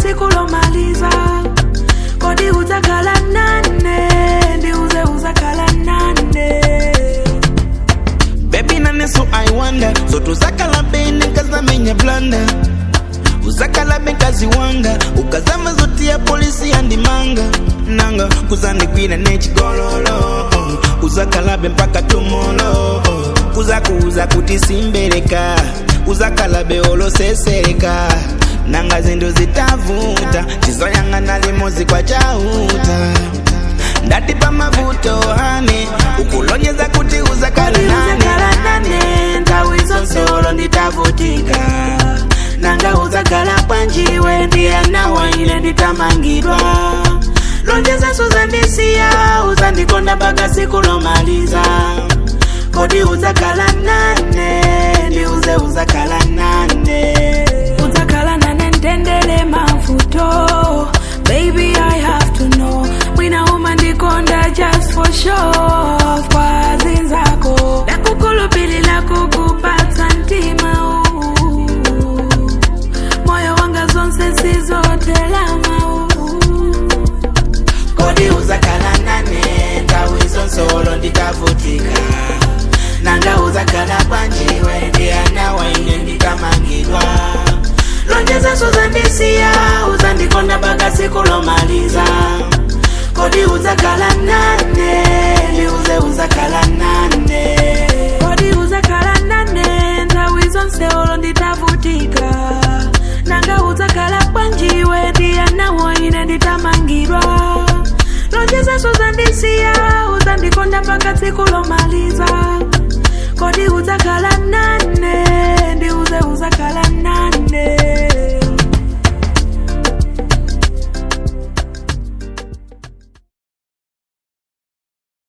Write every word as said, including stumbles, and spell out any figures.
siku lomaliza. Kodi uzakala nane, ndi uze uzakala nane. Baby nane so I wonder, so tuzakala bene kaza menye blanda. Uzakala bekazi wanga, ukazama zoti ya polisi andimanga. Nanga, kuzani kwina nechi gololo. Uzakala be mpaka tumolo. Kuzaku uzaku tisimbereka. Uzakala be olo sesereka. Nanga zindu zitavuta, chizoyanga nalimozi kwa chauta. Ndati pa mavuto hane, ukulonyeza kuti uzakala nane. Uzakala nane, ntawizo nsolo nditavutika. Nanga uzakala panjiwe, ndiya nawa ile nditamangidwa. Lonjeza suzandisia, uzandikonda baka siku lomaliza. Kodi uzakala nane, ndi uze uzakala nane. Uzakala nane ndendele mafuto. Baby I have to know, mwina uma ndikonda just for show. Kwa zinzako, la kukulupili la kukupata ntima. Moyo wanga zonse sizote lama. Kodi uzakala nane, tawizo nsolo nditavutika. Nanga uzakala panjiwe, ndiya nawa ine nditamangidwa. Lonjeza suzandisia, uzandikonda baka siku lomaliza. Kodi uzakala nane, ndi uze uzakala nane. Kodi uzakala nane, ntawizo nsolo nditavutika. Nanga uzakala panjiwe, ndiya nawa ine nditamangidwa. Lonjeza suzandisia, uzandikonda baka siku lomaliza. Kodi uzakala